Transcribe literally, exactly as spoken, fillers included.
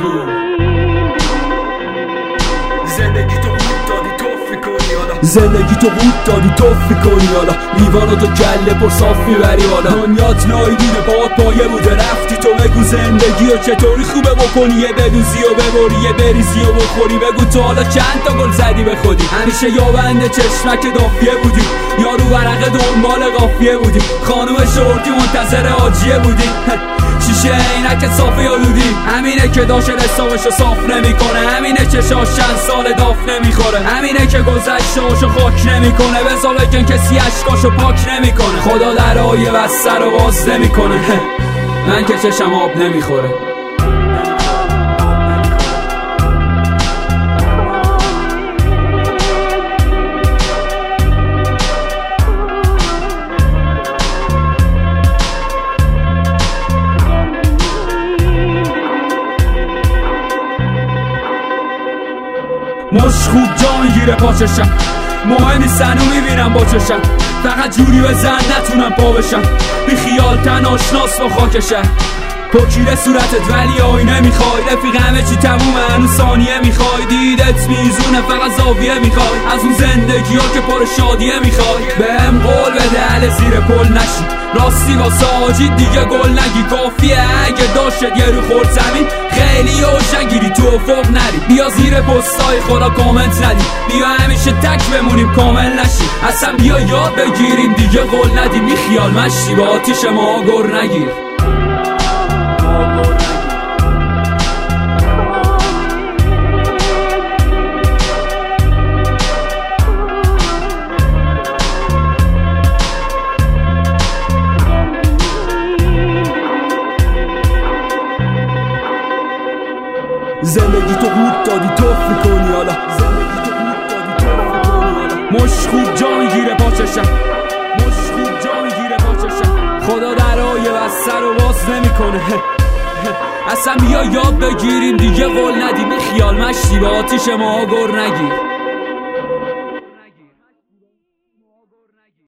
زندگی تو بود دادی توفی کنی حالا زندگی تو بود دادی توفی کنی حالا لیوانو تو گله پر صاف میبری حالا دنیات نایدیده پاهات پایه بوده رفتی تو بگو زندگی و چطوری خوبه بکنی یه بدوزی و ببری یه بریزی و بخوری بگو تو حالا چند تا گل زدی به خودی همیشه یا بنده چشمک دافیه بودی یا رو ورق دنبال قافیه بودی خانوم شورتی منتظر آجیه بودی شیشه عینک صاف یالودی همینه که داشت حسابشو صاف نمیکنه همینه که چشاش چند سال داف نمیخوره همینه که گذشتهاشو خاک نمیکنه بزا بگن کسی اشکاشو پاک نمیکنه خدا درای بسته رو باز نمیکنه من که چشم آب نمیخوره مش خوب جا میگیره پاچشم مهم نیست سنو میبینم با چشم فقط جوری بزن نتونم پا بشم بی خیال تن آشناس با خاکشم پاکیره صورتت ولی آینه میخوای رفیق همه چی تمومه هنوز ثانیه میخوای دیدت میزونه فقط زاویه میخوای از اون زندگی ها که پر شادیه میخوای بهم قول بده اهل زیر پل نشی راستی واسه آجید دیگه گل نگی کافیه اگه داشت یه رو خورد زمین خیلی اوشن گیری تو افق نری بیا زیر پستای خدا کامنت ندی بیا همیشه تک بمونیم کامل نشی اصلا بیا یاد بگیریم دیگه قول ندیم بی خیال مشتی با آتیش ما گر نگیر زندگی تو بود دادی توف میکنی حالا زندگی تو بود دادی توف میکنی حالا مش خوب جا میگیره پاچشم مش خوب جا میگیره پاچشم خدا درای بسته رو باز نمیکنه اصلا بیا یاد بگیریم دیگه قول ندیم خیال مشتی با آتیش ما گر نگیر